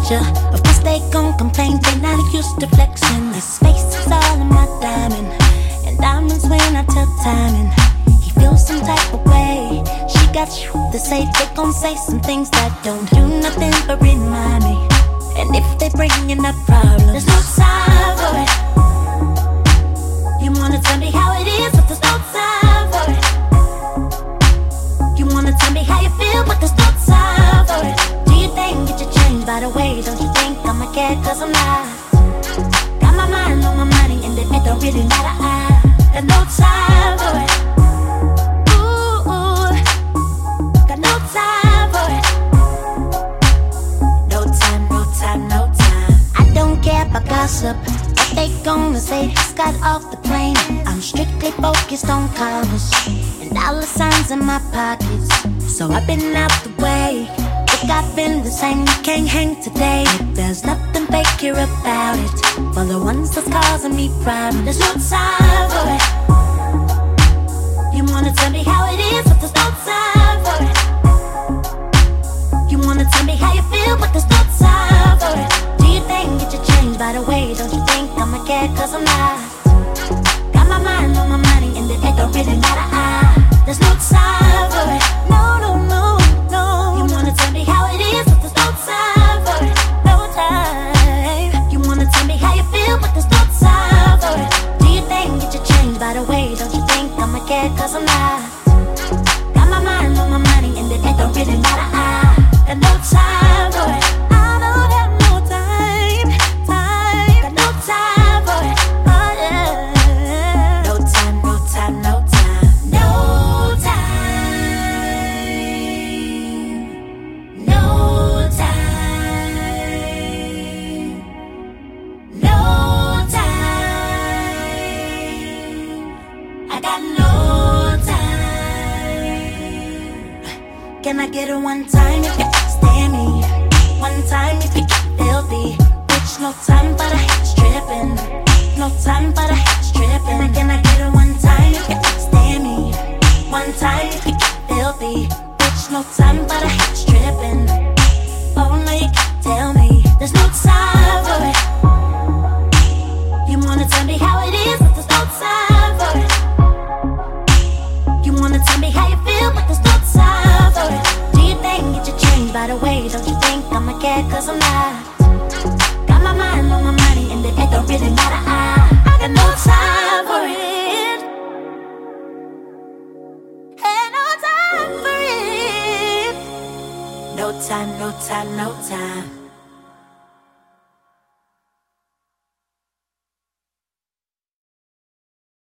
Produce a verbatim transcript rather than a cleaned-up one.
ya. Of course they gon' complain, they not used to flexing. His face is all in my diamond, and diamonds when I tell timing. He feels some type of way. She got shit to say, they gon' say some things that don't do nothing but remind me. And if they bringing up problems, there's no time for it. You wanna tell me how it is, but there's no time for it. You wanna tell me how you feel, but there's no time for it. Do you think it should change by the way? Don't you think I'ma care, cause I'm not. Got my mind on my money and it don't really matter. I got no time for it. Ooh, ooh, got no time for it. No time, no time, no time. I don't care about gossip, what they gonna say. Just got off the plane. I'm strictly focused on commerce and dollar signs in my pockets. So I've been out the way. Look, I've been the same, you can't hang today. There's nothing fake here about it. For the ones that's causing me problems, there's no time for it. You wanna tell me how it is, but there's no time for it. You wanna tell me how you feel, but there's no time for it. Do you think it should change by the way? Don't you think I'ma care, cause I'm not. Got my mind on my money and it don't really matter. I, there's no time for it. No, no, no, no. You wanna tell me how it is, but there's no time for it. No time. You wanna tell me how you feel, but there's no time for it. Do you think it should change by the way? Don't you think I'ma care, cause I'm not. Got my mind on my money and it don't really matter. I got no time for it. I don't have no time, time. Got no time for it. Oh yeah. No time, no time, no time, no time, no time, no time. I got no time. Can I get a one time if you stand me? One time if you get filthy. Bitch, no time for the stripping. No time for the stripping. Can I get a one time if you stand me? One time if you get filthy. Bitch, no time for the stripping. Oh no, you can't tell me there's no time for it. You wanna tell me how it is, but there's no time for it. You wanna tell me how you feel, but there's no time for it. Do you think it should change by the way? Don't you think I'ma care, cause I'm not. Got my mind on my money and it don't really matter. I, I got no time for it. Ain't no time for it. No time, no time, no time.